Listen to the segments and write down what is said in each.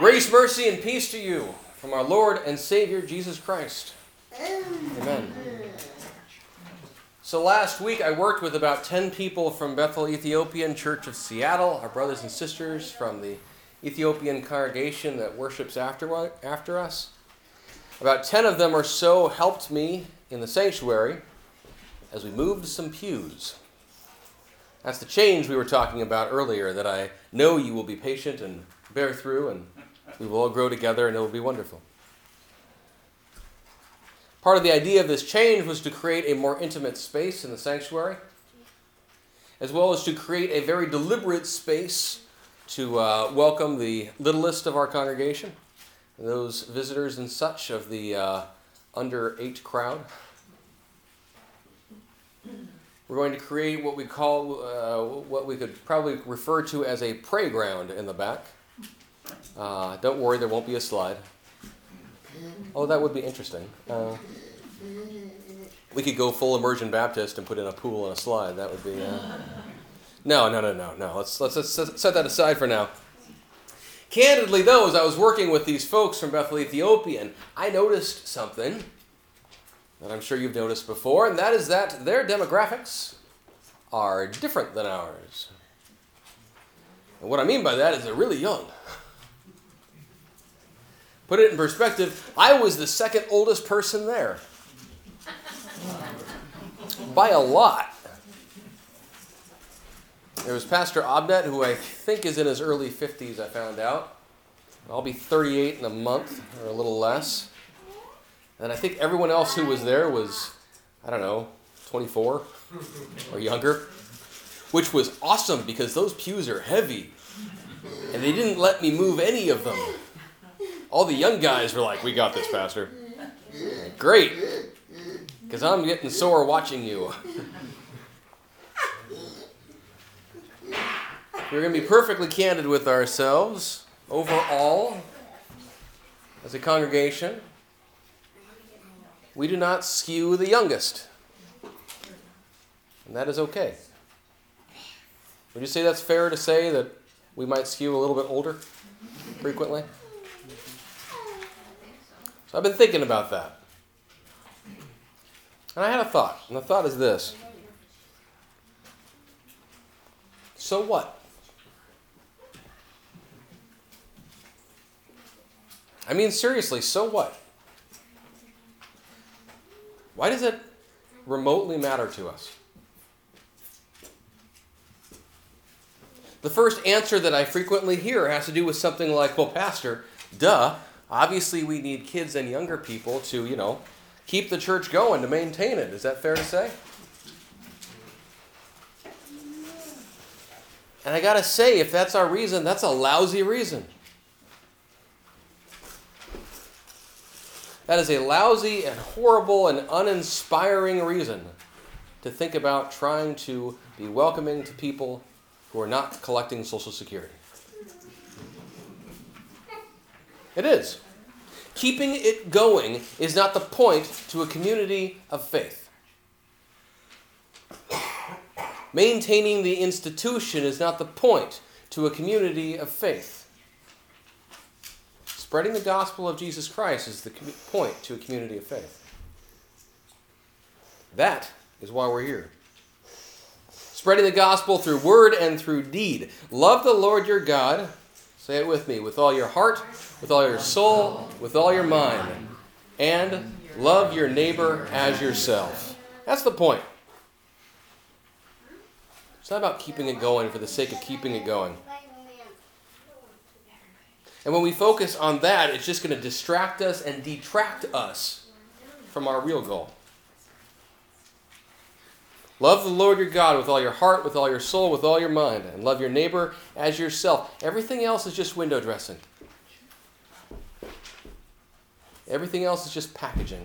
Grace, mercy, and peace to you from our Lord and Savior, Jesus Christ. Amen. So last week I worked with about 10 people from Bethel Ethiopian Church of Seattle, our brothers and sisters from the Ethiopian congregation that worships after us. About 10 of them or so helped me in the sanctuary as we moved some pews. That's the change we were talking about earlier, that I know you will be patient and bear through, and we will all grow together and it will be wonderful. Part of the idea of this change was to create a more intimate space in the sanctuary, as well as to create a very deliberate space to welcome the littlest of our congregation, those visitors and such of the under 8 crowd. We're going to create what we call, what we could probably refer to as a playground in the back. Don't worry, there won't be a slide. Oh, that would be interesting. We could go full immersion Baptist and put in a pool and a slide. That would be... No. Let's set that aside for now. Candidly, though, as I was working with these folks from Bethel Ethiopian, I noticed something that I'm sure you've noticed before, and that is that their demographics are different than ours. And what I mean by that is they're really young. Put it in perspective, I was the second oldest person there. By a lot. There was Pastor Abnet, who I think is in his early 50s, I found out. I'll be 38 in a month, or a little less. And I think everyone else who was there was, 24 or younger. Which was awesome, because those pews are heavy. And they didn't let me move any of them. All the young guys were like, "We got this, Pastor." Great, because I'm getting sore watching you. We're going to be perfectly candid with ourselves. Overall, as a congregation, we do not skew the youngest. And that is okay. Would you say that's fair to say that we might skew a little bit older frequently? So I've been thinking about that. And I had a thought. And the thought is this. So what? I mean, seriously, so what? Why does it remotely matter to us? The first answer that I frequently hear has to do with something like, "Well, Pastor, duh. Obviously, we need kids and younger people to, keep the church going, to maintain it." Is that fair to say? And I gotta say, if that's our reason, that's a lousy reason. That is a lousy and horrible and uninspiring reason to think about trying to be welcoming to people who are not collecting Social Security. It is. Keeping it going is not the point to a community of faith. Maintaining the institution is not the point to a community of faith. Spreading the gospel of Jesus Christ is the point to a community of faith. That is why we're here. Spreading the gospel through word and through deed. Love the Lord your God, say it with me, with all your heart, with all your soul, with all your mind. And love your neighbor as yourself. That's the point. It's not about keeping it going for the sake of keeping it going. And when we focus on that, it's just going to distract us and detract us from our real goal. Love the Lord your God with all your heart, with all your soul, with all your mind, and love your neighbor as yourself. Everything else is just window dressing. Everything else is just packaging.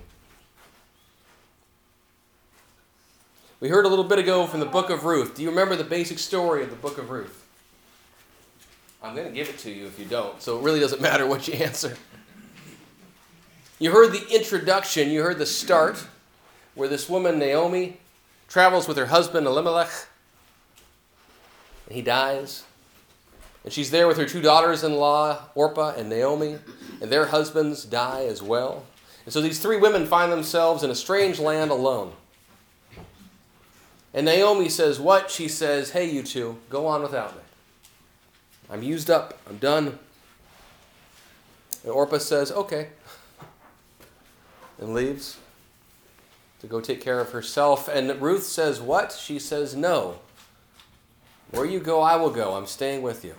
We heard a little bit ago from the book of Ruth. Do you remember the basic story of the book of Ruth? I'm going to give it to you if you don't, so it really doesn't matter what you answer. You heard the introduction, you heard the start, where this woman, Naomi, travels with her husband, Elimelech, and he dies. And she's there with her two daughters-in-law, Orpah and Naomi, and their husbands die as well. And so these three women find themselves in a strange land alone. And Naomi says, what? She says, hey, you two, go on without me. I'm used up. I'm done. And Orpah says, okay, and leaves to go take care of herself. And Ruth says, what? She says, no. Where you go, I will go. I'm staying with you.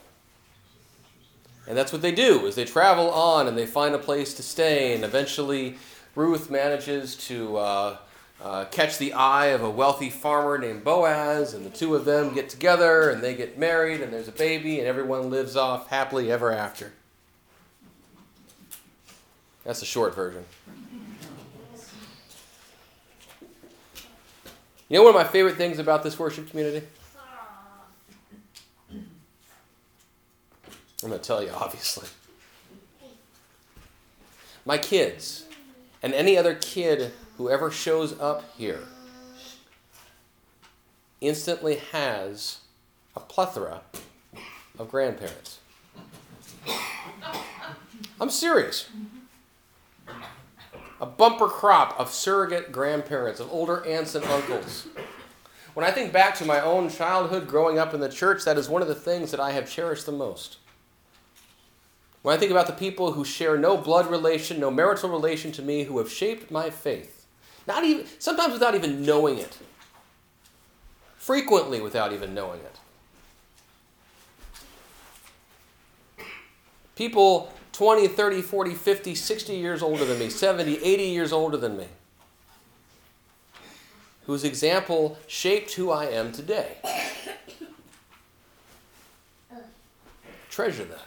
And that's what they do, is they travel on and they find a place to stay. And eventually Ruth manages to catch the eye of a wealthy farmer named Boaz. And the two of them get together and they get married and there's a baby and everyone lives off happily ever after. That's the short version. You know one of my favorite things about this worship community? I'm going to tell you, obviously. My kids, and any other kid who ever shows up here, instantly has a plethora of grandparents. I'm serious. A bumper crop of surrogate grandparents, of older aunts and uncles. When I think back to my own childhood growing up in the church, that is one of the things that I have cherished the most. When I think about the people who share no blood relation, no marital relation to me, who have shaped my faith, sometimes without even knowing it, frequently without even knowing it. People 20, 30, 40, 50, 60 years older than me, 70, 80 years older than me, whose example shaped who I am today. Treasure that.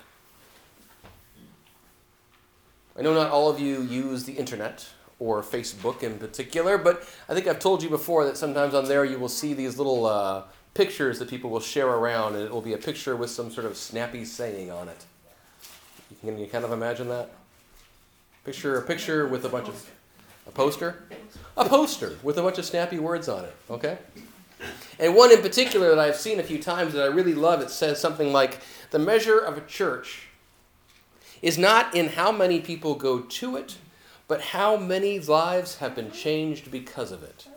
I know not all of you use the internet or Facebook in particular, but I think I've told you before that sometimes on there you will see these little pictures that people will share around, and it will be a picture with some sort of snappy saying on it. Can you kind of imagine that? A picture with a bunch of... A poster? A poster with a bunch of snappy words on it, okay? And one in particular that I've seen a few times that I really love, it says something like, the measure of a church is not in how many people go to it, but how many lives have been changed because of it.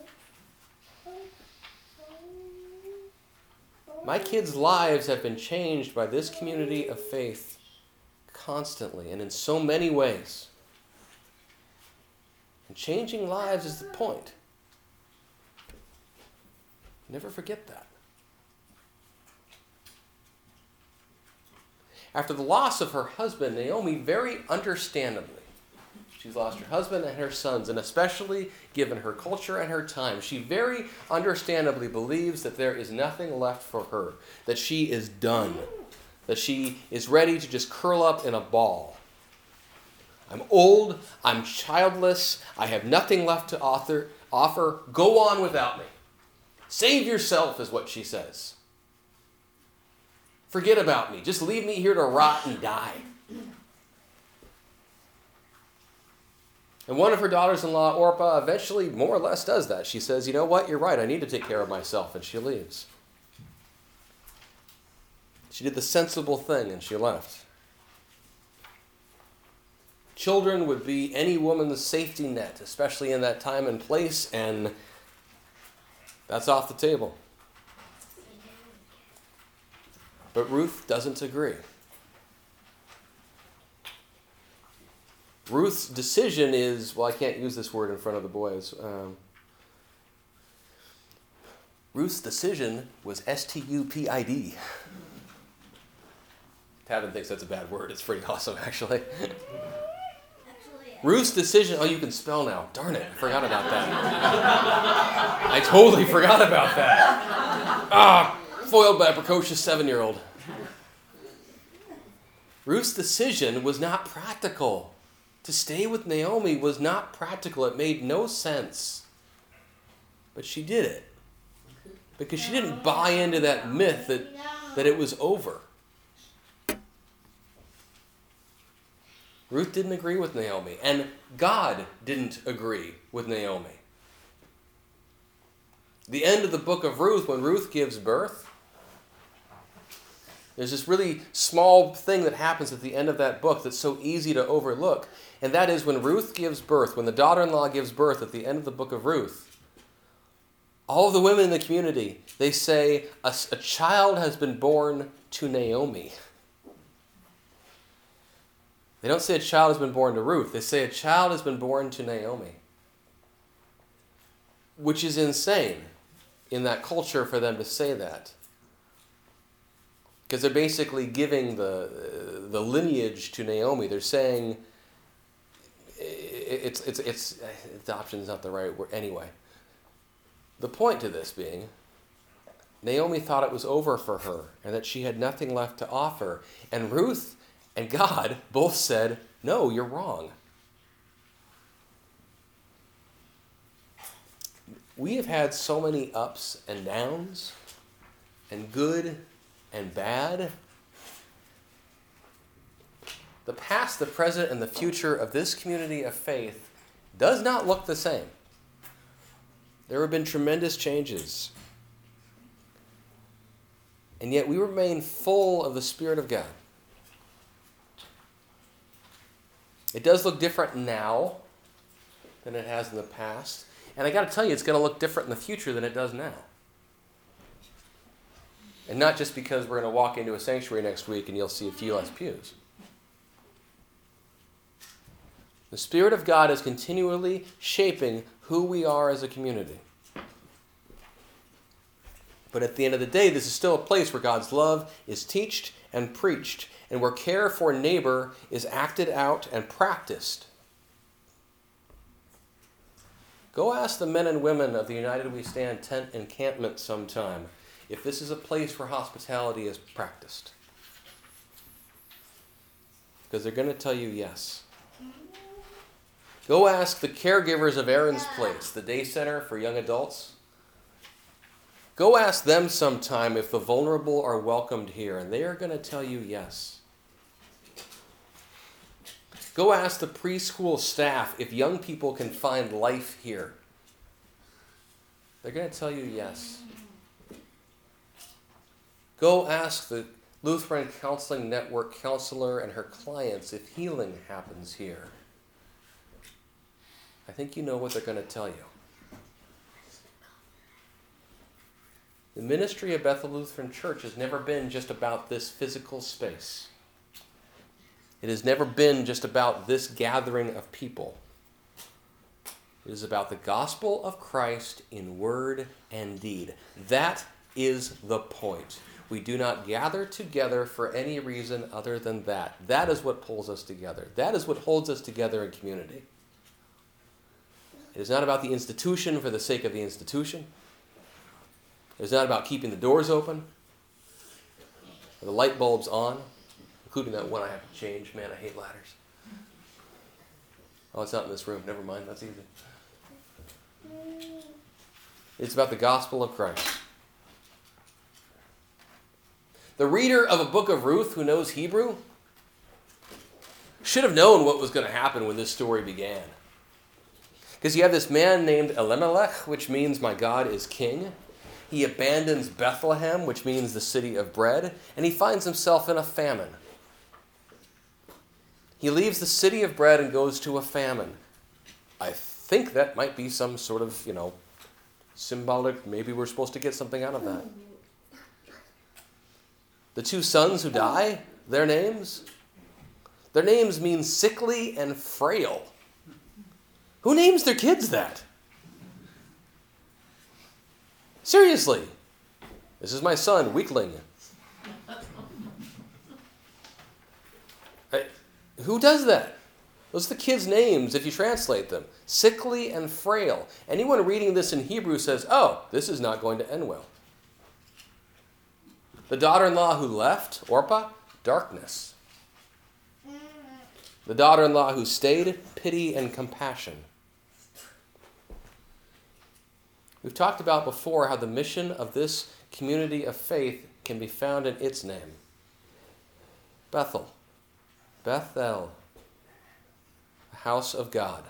My kids' lives have been changed by this community of faith constantly and in so many ways. And changing lives is the point. Never forget that. After the loss of her husband, Naomi, very understandably, she's lost her husband and her sons, and especially given her culture and her time, she very understandably believes that there is nothing left for her, that she is done, that she is ready to just curl up in a ball. I'm old, I'm childless, I have nothing left to offer, go on without me. Save yourself is what she says. Forget about me. Just leave me here to rot and die. And one of her daughters-in-law, Orpah, eventually more or less does that. She says, you know what? You're right. I need to take care of myself. And she leaves. She did the sensible thing and she left. Children would be any woman's safety net, especially in that time and place, and that's off the table. But Ruth doesn't agree. Ruth's decision is, well, I can't use this word in front of the boys. Ruth's decision was stupid. Tavin thinks that's a bad word. It's pretty awesome, actually. Ruth's decision, oh, you can spell now. Darn it, I forgot about that. I totally forgot about that. Foiled by a precocious 7-year-old. Ruth's decision was not practical. To stay with Naomi was not practical. It made no sense. But she did it. Because she didn't buy into that myth that it was over. Ruth didn't agree with Naomi, and God didn't agree with Naomi. The end of the book of Ruth, when Ruth gives birth, There's this really small thing that happens at the end of that book that's so easy to overlook. And that is when Ruth gives birth, when the daughter-in-law gives birth at the end of the book of Ruth, all of the women in the community, they say, a child has been born to Naomi. They don't say a child has been born to Ruth. They say a child has been born to Naomi. Which is insane in that culture for them to say that. Because they're basically giving the lineage to Naomi. They're saying it's adoption is not the right word. Anyway, the point to this being, Naomi thought it was over for her and that she had nothing left to offer. And Ruth and God both said, no, you're wrong. We have had so many ups and downs, and good and bad. The past, the present, and the future of this community of faith does not look the same. There have been tremendous changes. And yet we remain full of the Spirit of God. It does look different now than it has in the past. And I got to tell you, it's going to look different in the future than it does now. And not just because we're going to walk into a sanctuary next week and you'll see a few less pews. The Spirit of God is continually shaping who we are as a community. But at the end of the day, this is still a place where God's love is taught and preached, and where care for neighbor is acted out and practiced. Go ask the men and women of the United We Stand tent encampment sometime if this is a place where hospitality is practiced. Because they're going to tell you yes. Go ask the caregivers of Aaron's Place, the day center for young adults. Go ask them sometime if the vulnerable are welcomed here, and they are going to tell you yes. Go ask the preschool staff if young people can find life here. They're going to tell you yes. Go ask the Lutheran Counseling Network counselor and her clients if healing happens here. I think you know what they're going to tell you. The ministry of Bethel Lutheran Church has never been just about this physical space. It has never been just about this gathering of people. It is about the gospel of Christ in word and deed. That is the point. We do not gather together for any reason other than that. That is what pulls us together. That is what holds us together in community. It is not about the institution for the sake of the institution. It is not about keeping the doors open or the light bulbs on, including that one I have to change. Man, I hate ladders. Oh, it's not in this room. Never mind. That's easy. It's about the gospel of Christ. The reader of a book of Ruth who knows Hebrew should have known what was going to happen when this story began. Because you have this man named Elimelech, which means my God is king. He abandons Bethlehem, which means the city of bread, and he finds himself in a famine. He leaves the city of bread and goes to a famine. I think that might be some sort of, symbolic, maybe we're supposed to get something out of that. The two sons who die, their names mean sickly and frail. Who names their kids that? Seriously. This is my son, Weakling. Who does that? Those are the kids' names if you translate them. Sickly and frail. Anyone reading this in Hebrew says, oh, this is not going to end well. The daughter-in-law who left, Orpah, darkness. The daughter-in-law who stayed, pity and compassion. We've talked about before how the mission of this community of faith can be found in its name. Bethel. Bethel. The house of God.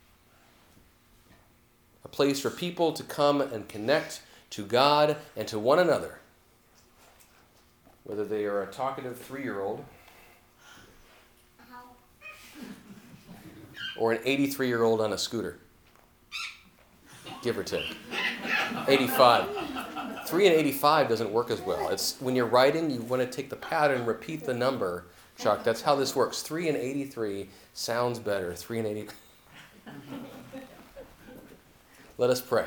A place for people to come and connect to God and to one another. whether they are a talkative 3-year-old or an 83-year-old on a scooter, give or take. 85. 3 and 85 doesn't work as well. It's when you're writing, you want to take the pattern and repeat the number. Chuck, that's how this works. 3 and 83 sounds better. 3 and 80. Let us pray.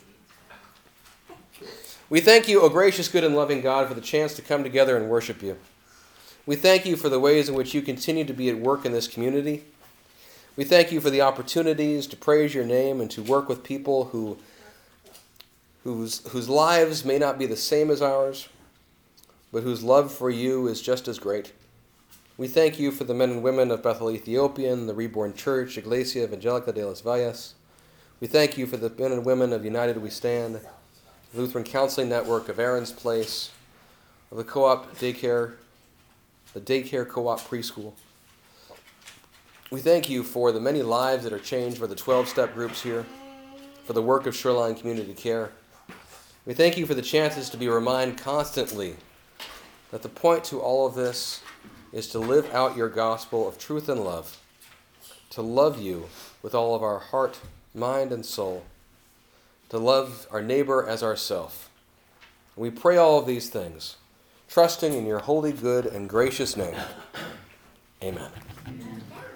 We thank you, O gracious, good, and loving God, for the chance to come together and worship you. We thank you for the ways in which you continue to be at work in this community. We thank you for the opportunities to praise your name and to work with people whose lives may not be the same as ours, but whose love for you is just as great. We thank you for the men and women of Bethel Ethiopian, the Reborn Church, Iglesia Evangelica de las Valles. We thank you for the men and women of United We Stand, Lutheran Counseling Network, of Aaron's Place, of the co-op daycare, the daycare co-op preschool. We thank you for the many lives that are changed by the 12-step groups here, for the work of Shoreline Community Care. We thank you for the chances to be reminded constantly that the point to all of this is to live out your gospel of truth and love, to love you with all of our heart, mind, and soul, to love our neighbor as ourself. We pray all of these things, trusting in your holy, good, and gracious name. Amen.